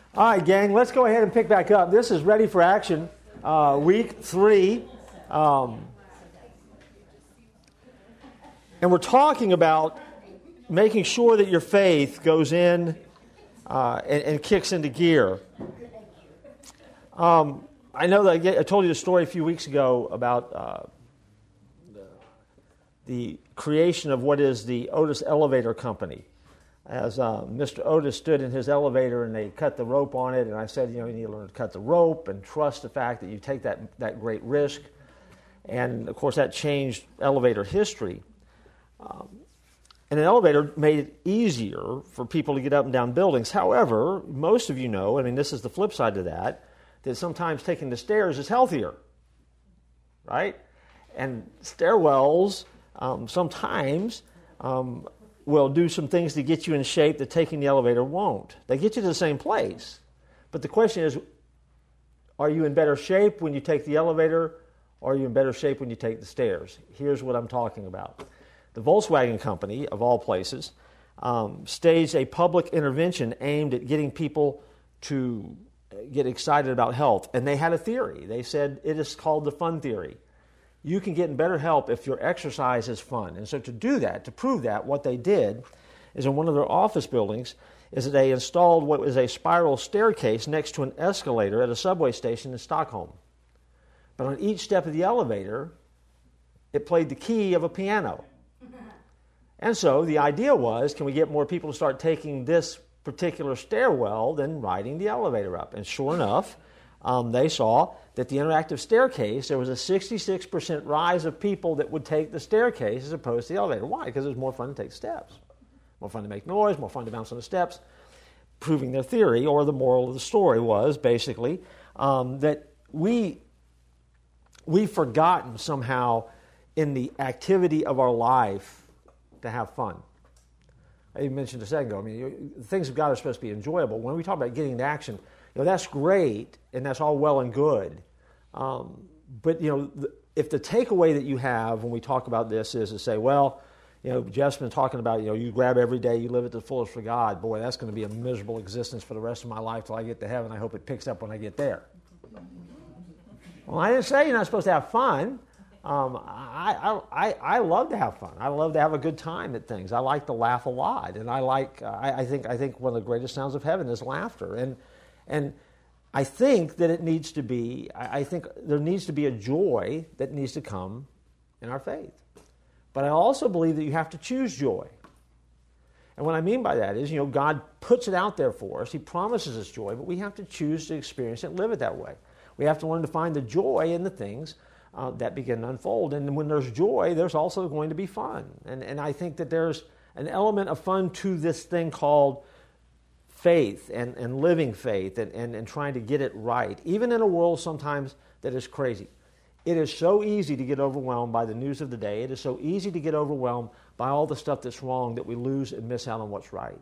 All right, gang, let's go ahead and pick back up. This is Ready for Action, week 3. And we're talking about making sure that your faith goes in and kicks into gear. I know that I told you the story a few weeks ago about the creation of what is the Otis Elevator Company. As Mr. Otis stood in his elevator and they cut the rope on it, and I said, you need to learn to cut the rope and trust the fact that you take that great risk. And, of course, that changed elevator history. And an elevator made it easier for people to get up and down buildings. However, most of you know, this is the flip side to that sometimes taking the stairs is healthier, right? And stairwells sometimes will do some things to get you in shape that taking the elevator won't. They get you to the same place. But the question is, are you in better shape when you take the elevator, or are you in better shape when you take the stairs? Here's what I'm talking about. The Volkswagen Company, of all places, staged a public intervention aimed at getting people to get excited about health. And they had a theory. They said it is called the fun theory. You can get in better health if your exercise is fun. And so to do that, to prove that, what they did is in one of their office buildings is that they installed what was a spiral staircase next to an escalator at a subway station in Stockholm. But on each step of the elevator, it played the key of a piano. And so the idea was, can we get more people to start taking this particular stairwell than riding the elevator up? And sure enough, they saw that the interactive staircase, there was a 66% rise of people that would take the staircase as opposed to the elevator. Why? Because it was more fun to take steps. More fun to make noise, more fun to bounce on the steps, proving their theory, or the moral of the story was basically that we've forgotten somehow in the activity of our life to have fun. I mentioned a second ago, the things of God are supposed to be enjoyable. When we talk about getting into action, that's great, and that's all well and good. But, if the takeaway that you have when we talk about this is to say, well, Jeff's been talking about, you grab every day, you live it to the fullest for God. Boy, that's going to be a miserable existence for the rest of my life till I get to heaven. I hope it picks up when I get there. Well, I didn't say you're not supposed to have fun. I love to have fun. I love to have a good time at things. I like to laugh a lot, and I think one of the greatest sounds of heaven is laughter. And I think that it needs to be. I think there needs to be a joy that needs to come in our faith. But I also believe that you have to choose joy. And what I mean by that is, God puts it out there for us. He promises us joy, but we have to choose to experience it and live it that way. We have to learn to find the joy in the things that begin to unfold. And when there's joy, there's also going to be fun. And I think that there's an element of fun to this thing called faith and living faith and trying to get it right, even in a world sometimes that is crazy. It is so easy to get overwhelmed by the news of the day. It is so easy to get overwhelmed by all the stuff that's wrong that we lose and miss out on what's right.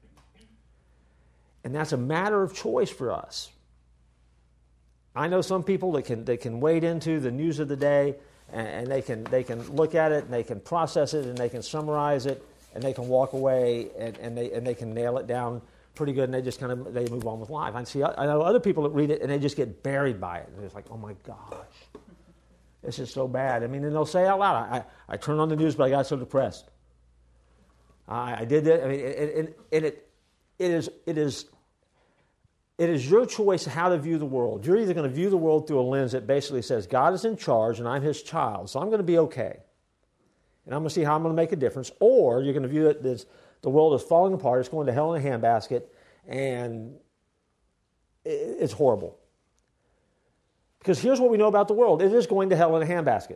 And that's a matter of choice for us. I know some people that can wade into the news of the day and they can look at it and they can process it and they can summarize it and they can walk away and they can nail it down pretty good and they just they move on with life. I know other people that read it and they just get buried by it. And it's like, oh my gosh, this is so bad. And they'll say out loud, I turned on the news but I got so depressed. I did that. It is your choice how to view the world. You're either going to view the world through a lens that basically says God is in charge and I'm His child, so I'm going to be okay. And I'm going to see how I'm going to make a difference. Or you're going to view it as the world is falling apart, it's going to hell in a handbasket, and it's horrible. Because here's what we know about the world. It is going to hell in a handbasket.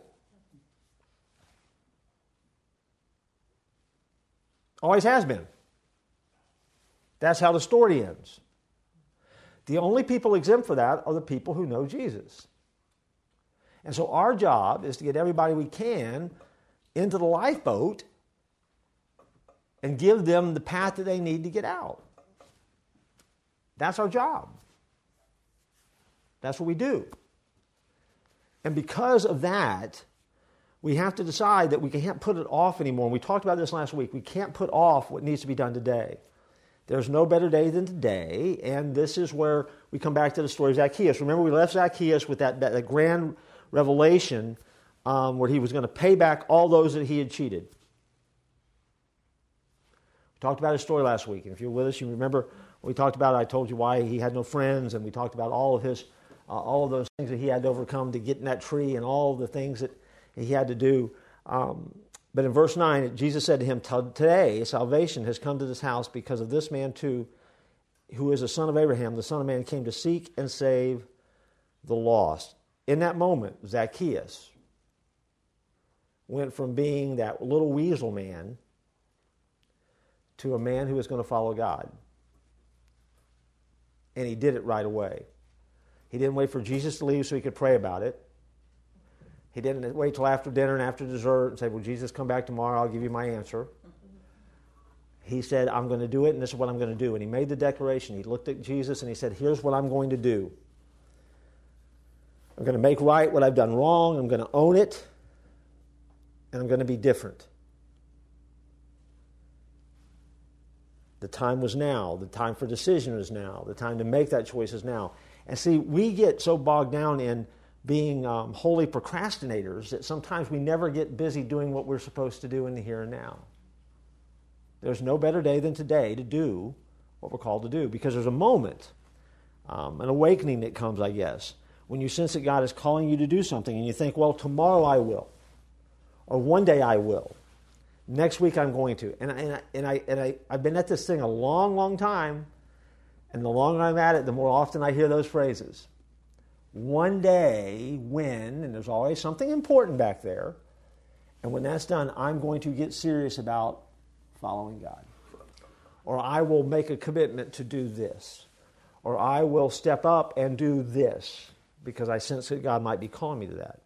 Always has been. That's how the story ends. The only people exempt for that are the people who know Jesus. And so our job is to get everybody we can into the lifeboat and give them the path that they need to get out. That's our job. That's what we do. And because of that, we have to decide that we can't put it off anymore. And we talked about this last week. We can't put off what needs to be done today. There's no better day than today, and this is where we come back to the story of Zacchaeus. Remember, we left Zacchaeus with that grand revelation where he was going to pay back all those that he had cheated. We talked about his story last week, and if you're with us, you remember we talked about, I told you why he had no friends, and we talked about all of those things that he had to overcome to get in that tree and all the things that he had to do. But in verse 9, Jesus said to him, today salvation has come to this house because of this man too, who is a son of Abraham. The Son of Man came to seek and save the lost. In that moment, Zacchaeus went from being that little weasel man to a man who was going to follow God. And he did it right away. He didn't wait for Jesus to leave so he could pray about it. He didn't wait till after dinner and after dessert and say, well, Jesus, come back tomorrow, I'll give you my answer. He said, I'm going to do it, and this is what I'm going to do. And he made the declaration. He looked at Jesus and he said, here's what I'm going to do. I'm going to make right what I've done wrong. I'm going to own it. And I'm going to be different. The time was now. The time for decision is now. The time to make that choice is now. And see, we get so bogged down in being holy procrastinators that sometimes we never get busy doing what we're supposed to do in the here and now. There's no better day than today to do what we're called to do, because there's a moment, an awakening that comes, I guess, when you sense that God is calling you to do something and you think, well, tomorrow I will, or one day I will. Next week I'm going to. And I've been at this thing a long, long time, and the longer I'm at it, the more often I hear those phrases. One day when, and there's always something important back there, and when that's done, I'm going to get serious about following God. Or I will make a commitment to do this. Or I will step up and do this, because I sense that God might be calling me to that.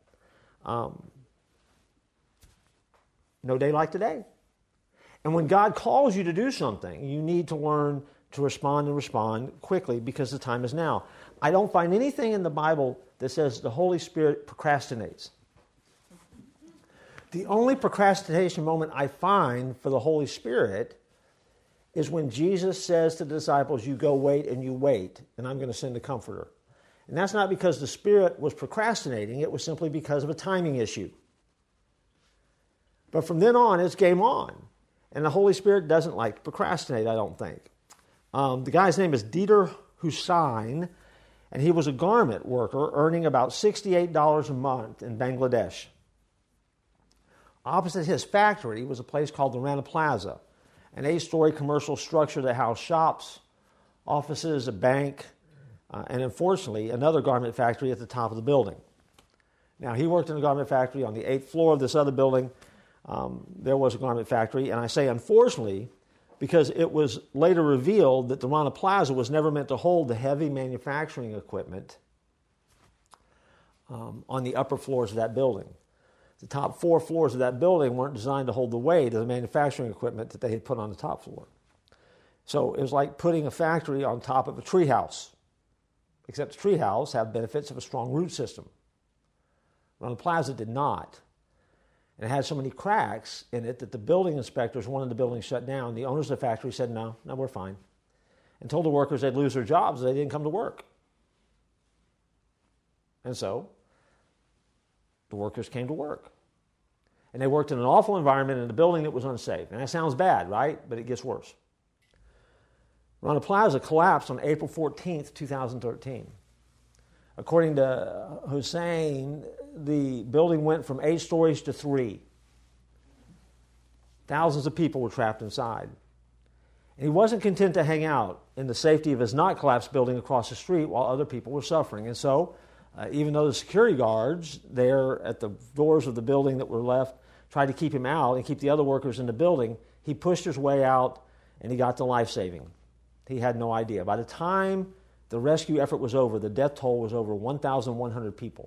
No day like today. And when God calls you to do something, you need to learn to respond and respond quickly, because the time is now. I don't find anything in the Bible that says the Holy Spirit procrastinates. The only procrastination moment I find for the Holy Spirit is when Jesus says to the disciples, you go wait and you wait, and I'm going to send a comforter. And that's not because the Spirit was procrastinating, it was simply because of a timing issue. But from then on, it's game on. And the Holy Spirit doesn't like to procrastinate, I don't think. The guy's name is Dieter Hussain, and he was a garment worker earning about $68 a month in Bangladesh. Opposite his factory was a place called the Rana Plaza, an 8-story commercial structure that housed shops, offices, a bank, and unfortunately, another garment factory at the top of the building. Now, he worked in a garment factory on the 8th floor of this other building. There was a garment factory, and I say unfortunately because it was later revealed that the Rana Plaza was never meant to hold the heavy manufacturing equipment on the upper floors of that building. The top 4 floors of that building weren't designed to hold the weight of the manufacturing equipment that they had put on the top floor. So it was like putting a factory on top of a treehouse, except the treehouse had benefits of a strong root system. Rana Plaza did not. And it had so many cracks in it that the building inspectors wanted the building shut down. The owners of the factory said, no, we're fine. And told the workers they'd lose their jobs if they didn't come to work. And so the workers came to work. And they worked in an awful environment in a building that was unsafe. And that sounds bad, right? But it gets worse. Rana Plaza collapsed on April 14th, 2013. According to Hussain, the building went from 8 stories to 3. Thousands of people were trapped inside. And he wasn't content to hang out in the safety of his not-collapsed building across the street while other people were suffering. And so, even though the security guards there at the doors of the building that were left tried to keep him out and keep the other workers in the building, he pushed his way out and he got to life-saving. He had no idea. By the time the rescue effort was over, the death toll was over 1,100 people.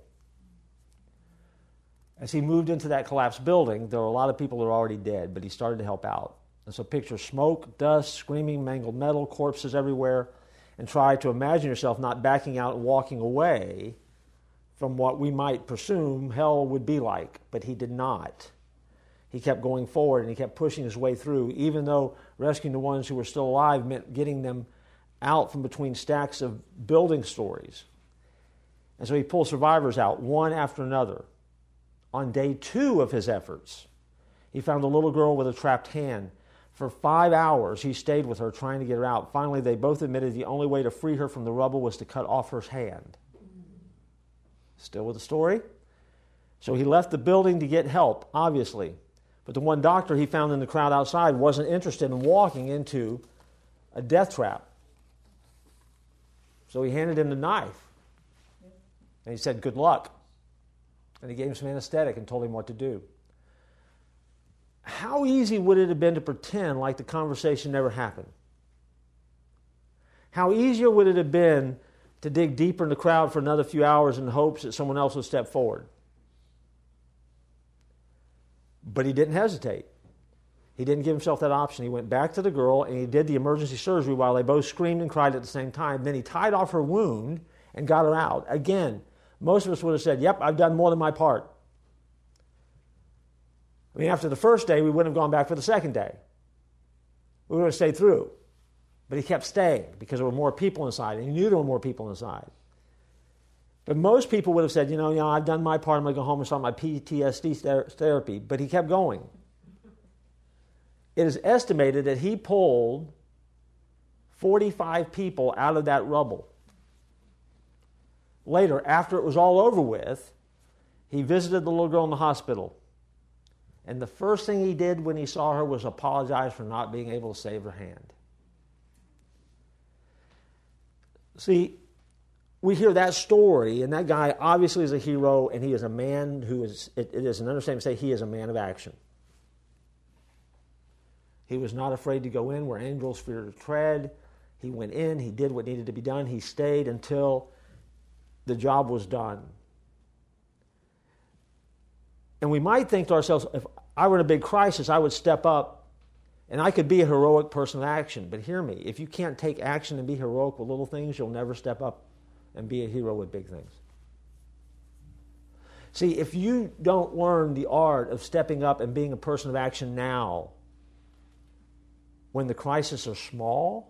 As he moved into that collapsed building, there were a lot of people that were already dead, but he started to help out. And so picture smoke, dust, screaming, mangled metal, corpses everywhere, and try to imagine yourself not backing out and walking away from what we might presume hell would be like, but he did not. he kept going forward and he kept pushing his way through, even though rescuing the ones who were still alive meant getting them out from between stacks of building stories. And so he pulled survivors out one after another. On day 2 of his efforts, he found a little girl with a trapped hand. For 5 hours, he stayed with her, trying to get her out. Finally, they both admitted the only way to free her from the rubble was to cut off her hand. Still with the story? So he left the building to get help, obviously. But the one doctor he found in the crowd outside wasn't interested in walking into a death trap. So he handed him the knife. And he said, "Good luck." And he gave him some anesthetic and told him what to do. How easy would it have been to pretend like the conversation never happened? How easier would it have been to dig deeper in the crowd for another few hours in hopes that someone else would step forward? But he didn't hesitate. He didn't give himself that option. He went back to the girl and he did the emergency surgery while they both screamed and cried at the same time. Then he tied off her wound and got her out. Again, most of us would have said, "Yep, I've done more than my part." I mean, after the first day, we wouldn't have gone back for the second day. We would have stayed through. But he kept staying because there were more people inside, and he knew there were more people inside. But most people would have said, I've done my part, I'm going to go home and start my PTSD therapy. But he kept going. It is estimated that he pulled 45 people out of that rubble. Later, after it was all over with, he visited the little girl in the hospital. And the first thing he did when he saw her was apologize for not being able to save her hand. See, we hear that story, and that guy obviously is a hero, and he is a man who is, it is an understatement to say he is a man of action. He was not afraid to go in where angels fear to tread. He went in, he did what needed to be done, he stayed until the job was done. And we might think to ourselves, if I were in a big crisis, I would step up and I could be a heroic person of action. But hear me, if you can't take action and be heroic with little things, you'll never step up and be a hero with big things. See, if you don't learn the art of stepping up and being a person of action now, when the crises are small,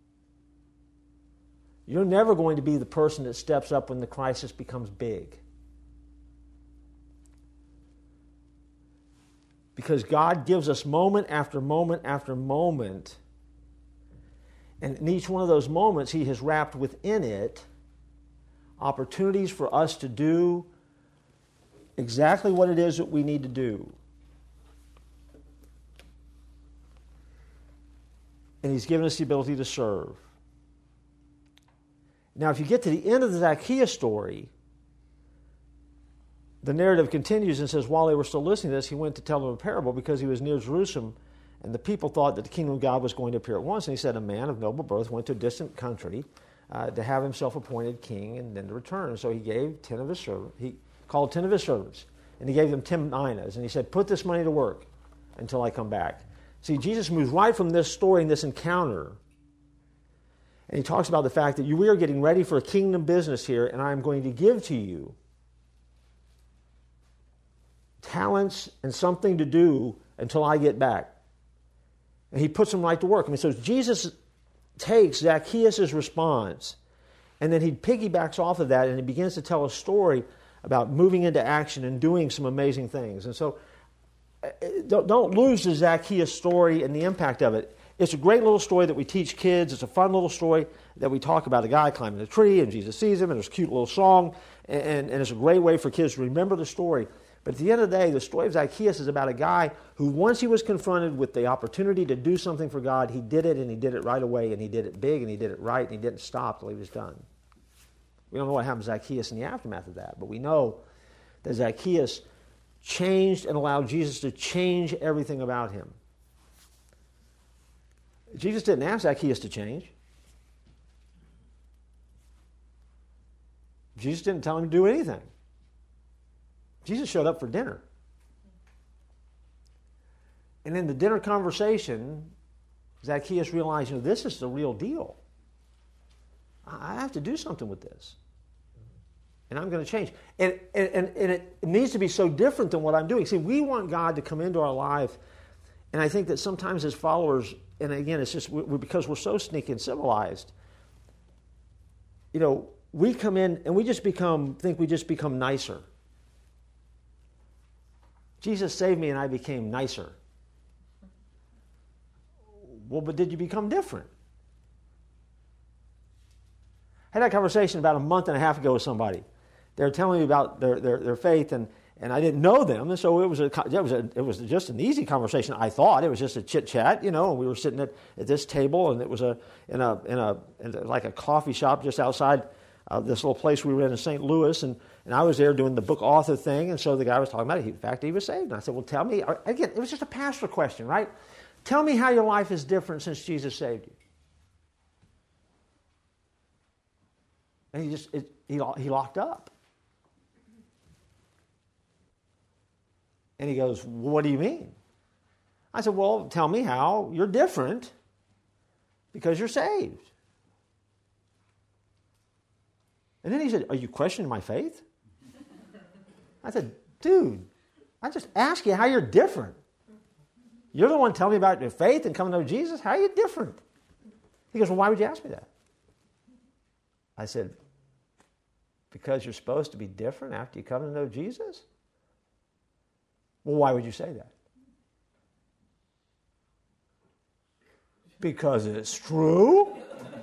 you're never going to be the person that steps up when the crisis becomes big. Because God gives us moment after moment after moment, and in each one of those moments, He has wrapped within it opportunities for us to do exactly what it is that we need to do. And He's given us the ability to serve. Now, if you get to the end of the Zacchaeus story, the narrative continues and says, while they were still listening to this, he went to tell them a parable because he was near Jerusalem, and the people thought that the kingdom of God was going to appear at once. And he said, a man of noble birth went to a distant country to have himself appointed king and then to return. So he gave 10 of his servants. He called 10 of his servants, and he gave them 10 minas. And he said, put this money to work until I come back. See, Jesus moves right from this story and this encounter, and he talks about the fact that we are getting ready for a kingdom business here, and I am going to give to you talents and something to do until I get back. And he puts them right to work. I mean, so Jesus takes Zacchaeus' response, and then he piggybacks off of that, and he begins to tell a story about moving into action and doing some amazing things. And so don't lose the Zacchaeus story and the impact of it. It's a great little story that we teach kids. It's a fun little story that we talk about a guy climbing a tree, and Jesus sees him, and there's a cute little song, and it's a great way for kids to remember the story. But at the end of the day, the story of Zacchaeus is about a guy who, once he was confronted with the opportunity to do something for God, he did it, and he did it right away, and he did it big, and he did it right, and he didn't stop till he was done. We don't know what happened to Zacchaeus in the aftermath of that, but we know that Zacchaeus changed and allowed Jesus to change everything about him. Jesus didn't ask Zacchaeus to change. Jesus didn't tell him to do anything. Jesus showed up for dinner. And in the dinner conversation, Zacchaeus realized, this is the real deal. I have to do something with this. And I'm going to change. And it needs to be so different than what I'm doing. See, we want God to come into our life. And I think that sometimes as followers, and again, it's just because we're so sneaky and civilized, we come in and we just become nicer. Jesus saved me and I became nicer. Well, but did you become different? I had that conversation about a month and a half ago with somebody. They were telling me about their faith, and I didn't know them, and so it was just an easy conversation. I thought it was just a chit chat, and we were sitting at this table, and it was in like a coffee shop just outside this little place we were in St. Louis, and I was there doing the book author thing, and so the guy was talking about it. In fact, he was saved, and I said, "Well, tell me again." It was just a pastor question, right? Tell me how your life is different since Jesus saved you. And he locked up. And he goes, "Well, what do you mean?" I said, "Well, tell me how you're different because you're saved." And then he said, "Are you questioning my faith?" I said, "Dude, I just asked you how you're different. You're the one telling me about your faith and coming to know Jesus. How are you different?" He goes, "Well, why would you ask me that?" I said, "Because you're supposed to be different after you come to know Jesus." "Well, why would you say that?" "Because it's true."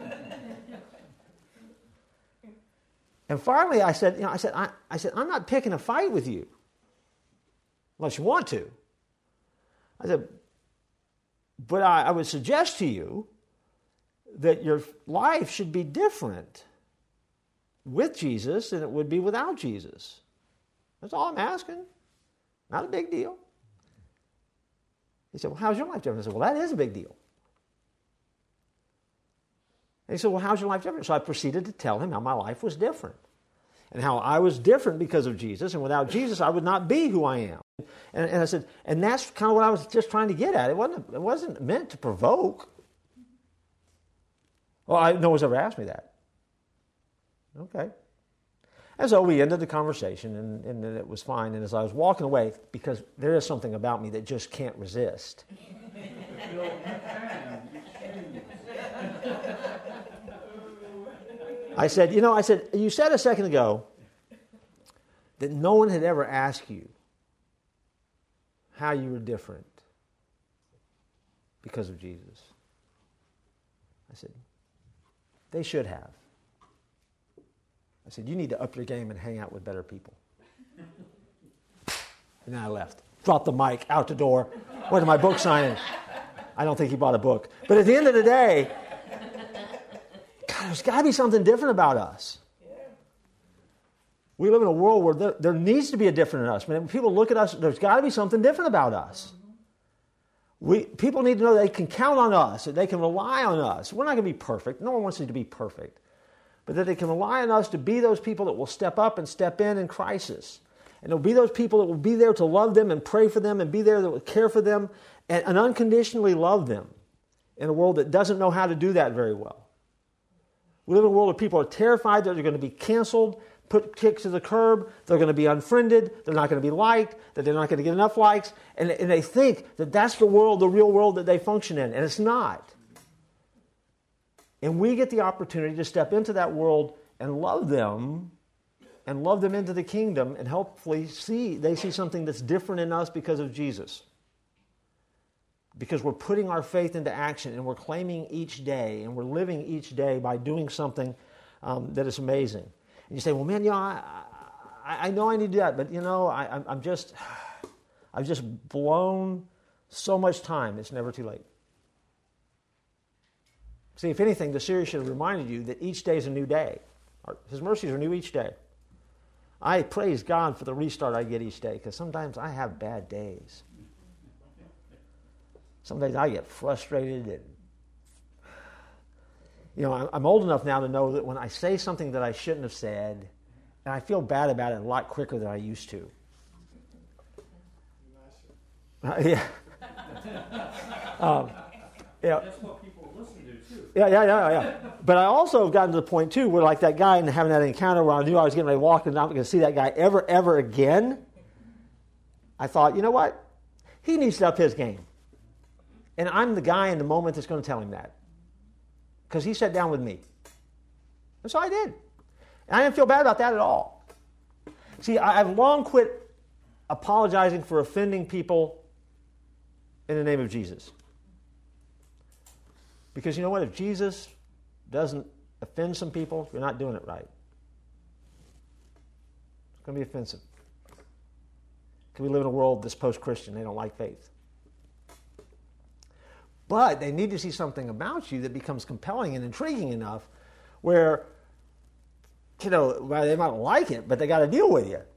And finally, I said, "I'm not picking a fight with you, unless you want to." I said, "But I would suggest to you that your life should be different with Jesus than it would be without Jesus. That's all I'm asking. Not a big deal." He said, "Well, how's your life different?" I said, "Well, that is a big deal." And he said, "Well, how's your life different?" So I proceeded to tell him how my life was different and how I was different because of Jesus, and without Jesus, I would not be who I am. And I said, and that's kind of what I was just trying to get at. It wasn't meant to provoke. Well, no one's ever asked me that. Okay. And so we ended the conversation, and it was fine. And as I was walking away, because there is something about me that just can't resist. I said, "You said a second ago that no one had ever asked you how you were different because of Jesus." I said, "They should have." I said, "You need to up your game and hang out with better people." And then I left. Dropped the mic, out the door, went to my book signing. I don't think he bought a book. But at the end of the day, God, there's got to be something different about us. We live in a world where there needs to be a different in us. When people look at us, there's got to be something different about us. People need to know they can count on us, that they can rely on us. We're not going to be perfect. No one wants you to be perfect. But that they can rely on us to be those people that will step up and step in crisis. And there'll be those people that will be there to love them and pray for them and be there that will care for them and unconditionally love them in a world that doesn't know how to do that very well. We live in a world where people are terrified that they're going to be canceled, kicked to the curb, they're going to be unfriended, they're not going to be liked, that they're not going to get enough likes, and they think that that's the world, the real world that they function in, and it's not. And we get the opportunity to step into that world and love them into the kingdom, and hopefully they see something that's different in us because of Jesus. Because we're putting our faith into action, and we're claiming each day, and we're living each day by doing something that is amazing. And you say, "Well, man, I know I need to do that, but I've just blown so much time. It's never too late." See, if anything, the series should have reminded you that each day is a new day. His mercies are new each day. I praise God for the restart I get each day, because sometimes I have bad days. Some days I get frustrated, and I'm old enough now to know that when I say something that I shouldn't have said, and I feel bad about it a lot quicker than I used to. Yeah. That's what people listen to Yeah. But I also have gotten to the point, too, where like that guy and having that encounter where I knew I was getting ready to walk and I'm not going to see that guy ever again. I thought, you know what? He needs to up his game. And I'm the guy in the moment that's going to tell him that. Because he sat down with me. And so I did. And I didn't feel bad about that at all. See, I've long quit apologizing for offending people in the name of Jesus. Because you know what? If Jesus doesn't offend some people, you're not doing it right. It's going to be offensive. Because we live in a world that's post-Christian. They don't like faith. But they need to see something about you that becomes compelling and intriguing enough where, you know, well, they might like it, but they got to deal with you.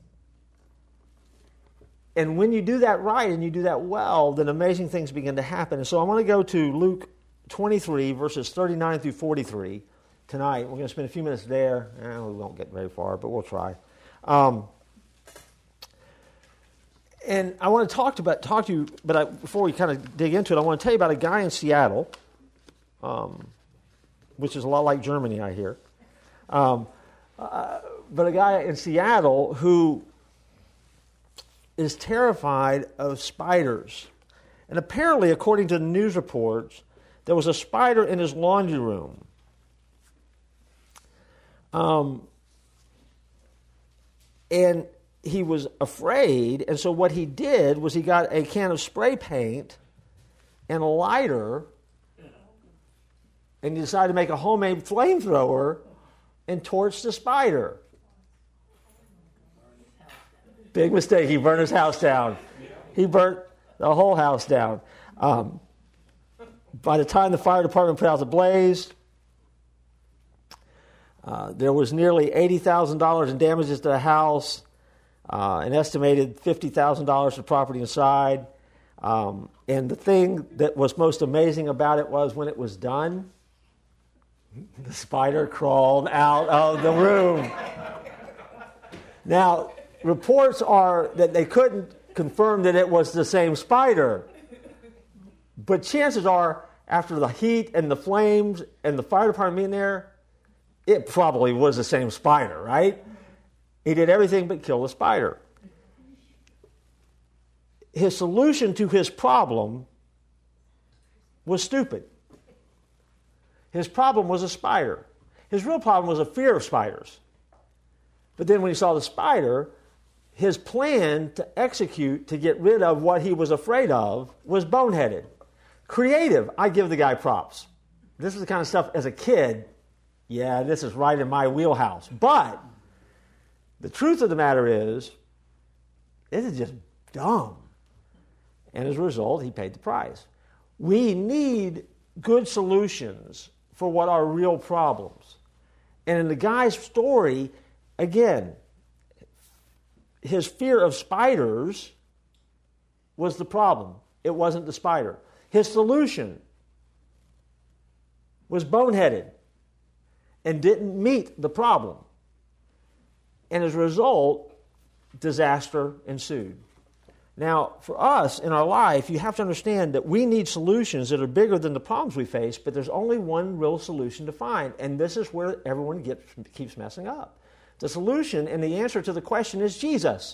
And when you do that right and you do that well, then amazing things begin to happen. And so I want to go to Luke 23, verses 39 through 43 tonight. We're going to spend a few minutes there. We won't get very far, but we'll try. And I want to talk to you, but before we kind of dig into it, I want to tell you about a guy in Seattle, which is a lot like Germany, I hear. But a guy in Seattle who is terrified of spiders. And apparently, according to the news reports, there was a spider in his laundry room. And he was afraid, and so what he did was he got a can of spray paint and a lighter, and he decided to make a homemade flamethrower and torch the spider. Big mistake. He burned his house down. He burnt the whole house down. By the time the fire department put out the blaze, there was nearly $80,000 in damages to the house, an estimated $50,000 for property inside. And the thing that was most amazing about it was when it was done, the spider crawled out of the room. Now, reports are that they couldn't confirm that it was the same spider. But chances are, after the heat and the flames and the fire department being there, it probably was the same spider, right? He did everything but kill the spider. His solution to his problem was stupid. His problem was a spider. His real problem was a fear of spiders. But then when he saw the spider, his plan to execute to get rid of what he was afraid of was boneheaded. Creative, I give the guy props. This is the kind of stuff as a kid, yeah, this is right in my wheelhouse. But the truth of the matter is, it is just dumb. And as a result, he paid the price. We need good solutions for what are real problems. And in the guy's story, again, his fear of spiders was the problem. It wasn't the spider. His solution was boneheaded and didn't meet the problem. And as a result, disaster ensued. Now, for us in our life, you have to understand that we need solutions that are bigger than the problems we face, but there's only one real solution to find, and this is where everyone keeps messing up. The solution and the answer to the question is Jesus.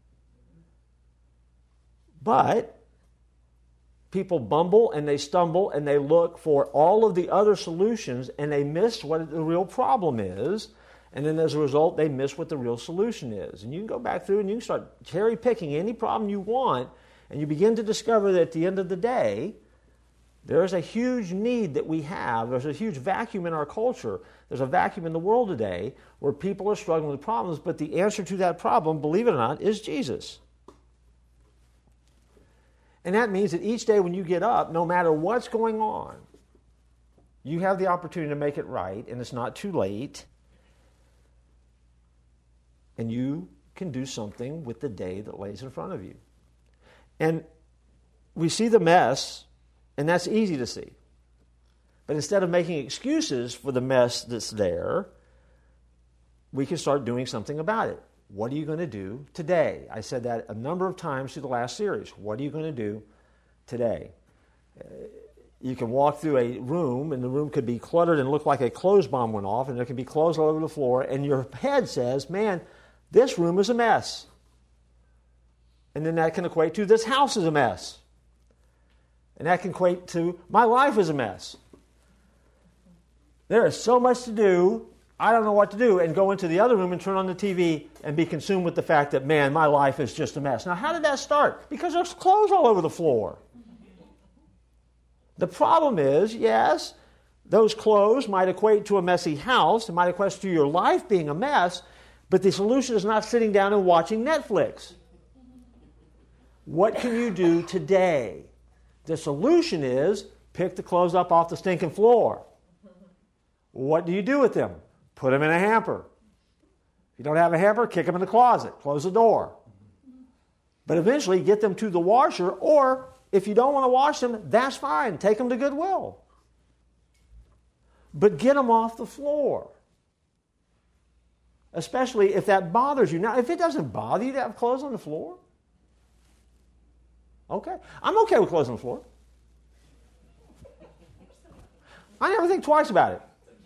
But people bumble and they stumble and they look for all of the other solutions and they miss what the real problem is. And then as a result, they miss what the real solution is. And you can go back through and you can start cherry picking any problem you want, and you begin to discover that at the end of the day, there is a huge need that we have. There's a huge vacuum in our culture. There's a vacuum in the world today where people are struggling with problems, but the answer to that problem, believe it or not, is Jesus. And that means that each day when you get up, no matter what's going on, you have the opportunity to make it right, and it's not too late. And you can do something with the day that lays in front of you. And we see the mess, and that's easy to see. But instead of making excuses for the mess that's there, we can start doing something about it. What are you going to do today? I said that a number of times through the last series. What are you going to do today? You can walk through a room, and the room could be cluttered and look like a clothes bomb went off, and there can be clothes all over the floor, and your head says, man, this room is a mess. And then that can equate to this house is a mess. And that can equate to my life is a mess. There is so much to do, I don't know what to do, and go into the other room and turn on the TV and be consumed with the fact that, man, my life is just a mess. Now, how did that start? Because there's clothes all over the floor. The problem is, yes, those clothes might equate to a messy house. It might equate to your life being a mess, but the solution is not sitting down and watching Netflix. What can you do today? The solution is pick the clothes up off the stinking floor. What do you do with them? Put them in a hamper. If you don't have a hamper, kick them in the closet. Close the door. But eventually get them to the washer, or if you don't want to wash them, that's fine. Take them to Goodwill. But get them off the floor. Especially if that bothers you. Now, if it doesn't bother you to have clothes on the floor, okay. I'm okay with clothes on the floor. I never think twice about it.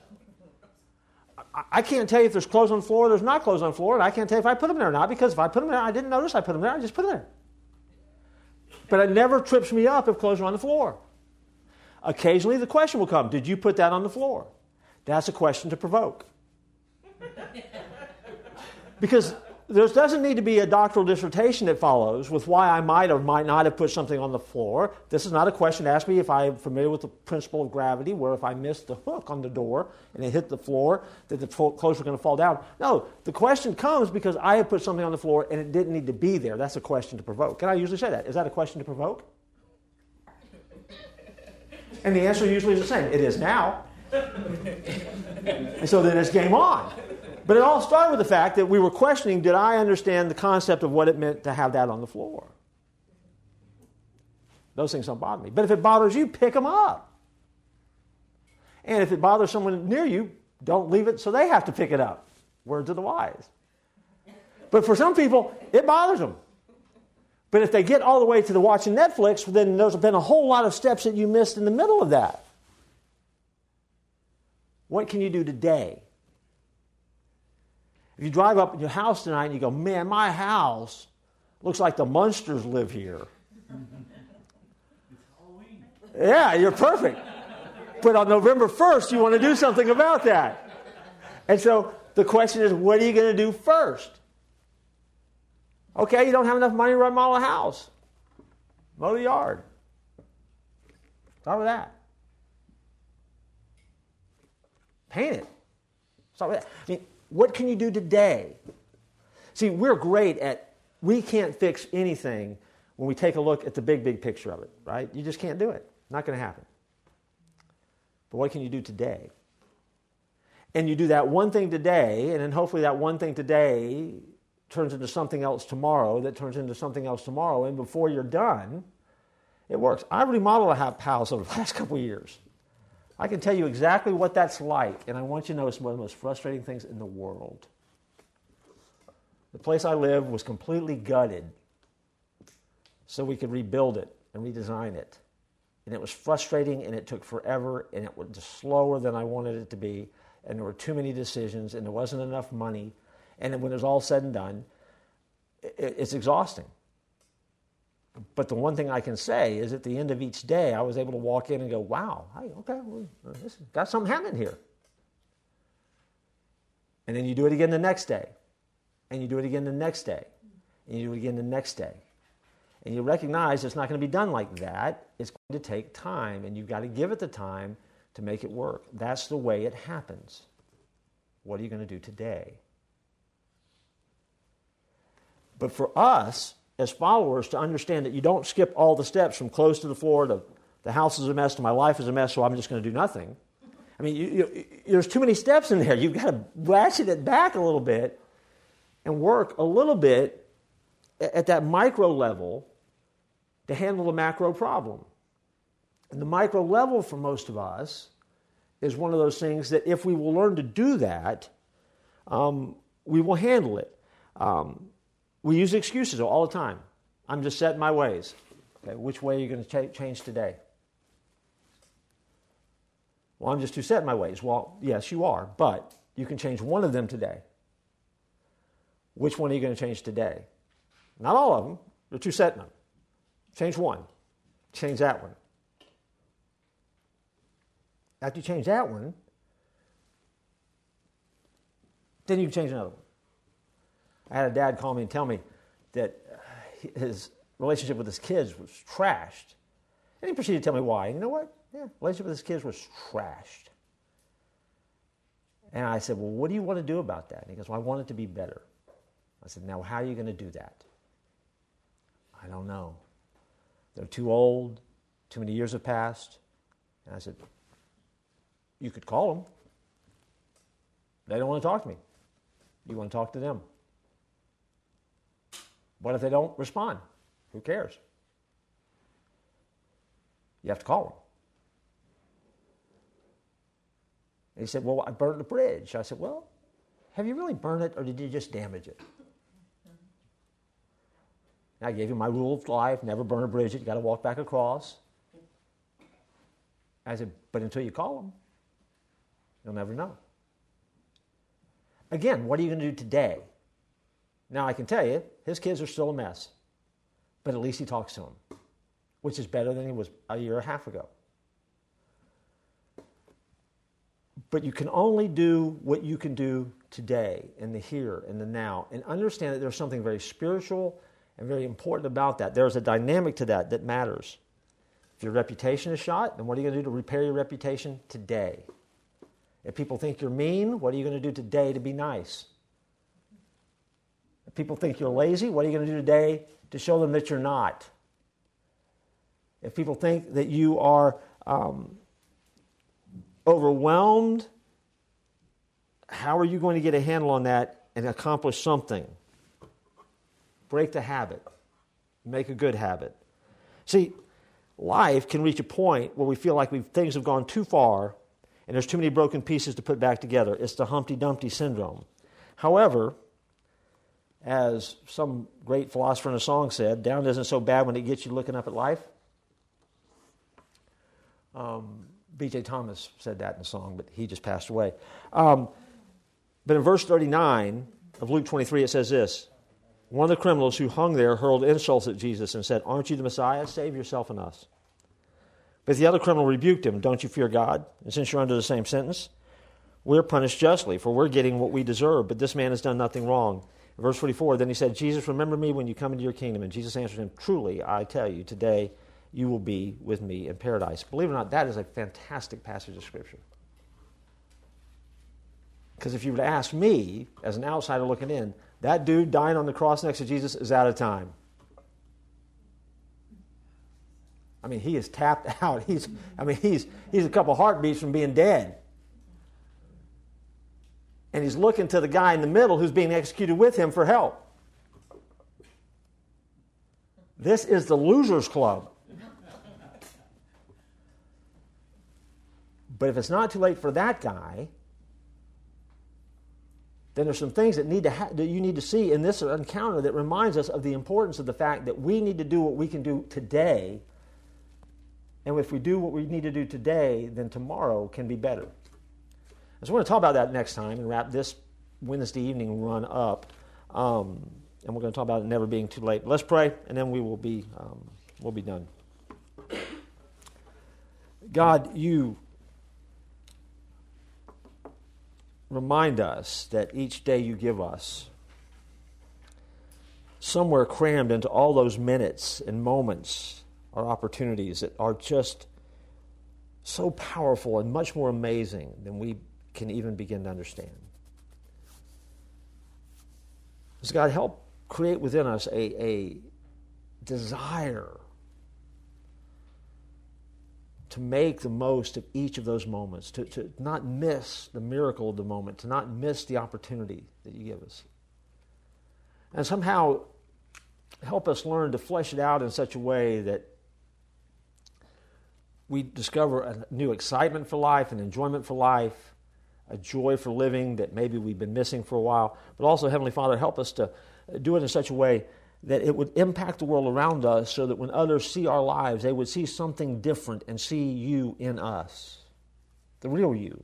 I can't tell you if there's clothes on the floor or there's not clothes on the floor, and I can't tell you if I put them there or not, because if I put them there, I didn't notice I put them there, I just put them there. But it never trips me up if clothes are on the floor. Occasionally the question will come, did you put that on the floor? That's a question to provoke. Because there doesn't need to be a doctoral dissertation that follows with why I might or might not have put something on the floor. This is not a question to ask me if I'm familiar with the principle of gravity, where if I missed the hook on the door and it hit the floor, that the clothes were going to fall down. No, the question comes because I have put something on the floor and it didn't need to be there. That's a question to provoke. And I usually say that. Is that a question to provoke? And the answer usually is the same. It is now. And so then it's game on. But it all started with the fact that we were questioning, did I understand the concept of what it meant to have that on the floor? Those things don't bother me. But if it bothers you, pick them up. And if it bothers someone near you, don't leave it so they have to pick it up. Words of the wise. But for some people, it bothers them. But if they get all the way to the watching Netflix, then there's been a whole lot of steps that you missed in the middle of that. What can you do today? If you drive up in your house tonight and you go, man, my house looks like the Munsters live here. Yeah, you're perfect. But on November 1st, you want to do something about that. And so the question is, what are you going to do first? Okay, you don't have enough money to remodel a house. Mow the yard. Start with that. Paint it. Start with that. I mean, what can you do today? See, we're great at, we can't fix anything when we take a look at the big picture of it, right? You just can't do it. Not going to happen. But what can you do today? And you do that one thing today, and then hopefully that one thing today turns into something else tomorrow, that turns into something else tomorrow, and before you're done, it works. I remodeled a house over the last couple of years. I can tell you exactly what that's like, and I want you to know it's one of the most frustrating things in the world. The place I live was completely gutted so we could rebuild it and redesign it. And it was frustrating, and it took forever, and it was slower than I wanted it to be, and there were too many decisions, and there wasn't enough money, and when it was all said and done, it's exhausting. But the one thing I can say is at the end of each day, I was able to walk in and go, wow, okay, well, this got something happening here. And then you do it again the next day. And you do it again the next day. And you do it again the next day. And you recognize it's not going to be done like that. It's going to take time, and you've got to give it the time to make it work. That's the way it happens. What are you going to do today? But for us, as followers, to understand that you don't skip all the steps from clothes to the floor to the house is a mess to my life is a mess, so I'm just going to do nothing. I mean, there's too many steps in there. You've got to ratchet it back a little bit and work a little bit at that micro level to handle the macro problem. And the micro level for most of us is one of those things that if we will learn to do that, we will handle it. We use excuses all the time. I'm just set in my ways. Okay, which way are you going to change today? Well, I'm just too set in my ways. Well, yes, you are, but you can change one of them today. Which one are you going to change today? Not all of them. You're too set in them. Change one. Change that one. After you change that one, then you can change another one. I had a dad call me and tell me that his relationship with his kids was trashed. And he proceeded to tell me why. And you know what? Yeah, relationship with his kids was trashed. And I said, well, what do you want to do about that? And he goes, well, I want it to be better. I said, now how are you going to do that? I don't know. They're too old. Too many years have passed. And I said, you could call them. They don't want to talk to me. You want to talk to them. What if they don't respond? Who cares? You have to call them. And he said, well, I burned the bridge. I said, well, have you really burned it or did you just damage it? And I gave him my rule of life, never burn a bridge. You got to walk back across. I said, but until you call them, you'll never know. Again, what are you going to do today? Now, I can tell you, his kids are still a mess. But at least he talks to them, which is better than he was a year and a half ago. But you can only do what you can do today, in the here, in the now, and understand that there's something very spiritual and very important about that. There's a dynamic to that that matters. If your reputation is shot, then what are you going to do to repair your reputation today? If people think you're mean, what are you going to do today to be nice? If people think you're lazy, what are you going to do today to show them that you're not? If people think that you are overwhelmed, how are you going to get a handle on that and accomplish something? Break the habit. Make a good habit. See, life can reach a point where we feel like things have gone too far and there's too many broken pieces to put back together. It's the Humpty Dumpty syndrome. However, as some great philosopher in a song said, down isn't so bad when it gets you looking up at life. B.J. Thomas said that in a song, but he just passed away. But in verse 39 of Luke 23, it says this: one of the criminals who hung there hurled insults at Jesus and said, aren't you the Messiah? Save yourself and us. But the other criminal rebuked him, don't you fear God? And since you're under the same sentence, we're punished justly, for we're getting what we deserve, but this man has done nothing wrong. In verse 44, then he said, Jesus, remember me when you come into your kingdom. And Jesus answered him, truly, I tell you, today you will be with me in paradise. Believe it or not, that is a fantastic passage of Scripture. Because if you would ask me, as an outsider looking in, that dude dying on the cross next to Jesus is out of time. I mean, he is tapped out. He's a couple heartbeats from being dead. And he's looking to the guy in the middle who's being executed with him for help. This is the losers club. But if it's not too late for that guy, then there's some things that you need to see in this encounter that reminds us of the importance of the fact that we need to do what we can do today. And if we do what we need to do today, then tomorrow can be better. So we're going to talk about that next time and wrap this Wednesday evening run up. And we're going to talk about it never being too late. Let's pray, and then we'll be done. God, you remind us that each day you give us, somewhere crammed into all those minutes and moments are opportunities that are just so powerful and much more amazing than we can even begin to understand. So God, help create within us a desire to make the most of each of those moments, to not miss the miracle of the moment, to not miss the opportunity that you give us. And somehow help us learn to flesh it out in such a way that we discover a new excitement for life, an enjoyment for life, a joy for living that maybe we've been missing for a while. But also, Heavenly Father, help us to do it in such a way that it would impact the world around us so that when others see our lives, they would see something different and see you in us. The real you.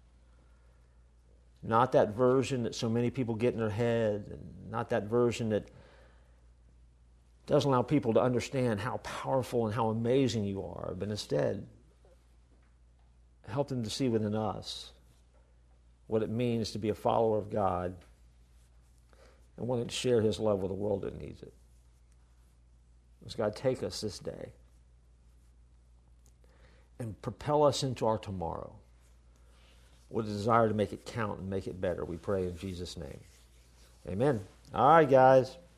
Not that version that so many people get in their head, and not that version that doesn't allow people to understand how powerful and how amazing you are, but instead help them to see within us what it means to be a follower of God and wanting to share His love with a world that needs it. Let's God take us this day and propel us into our tomorrow with a desire to make it count and make it better. We pray in Jesus' name. Amen. All right, guys.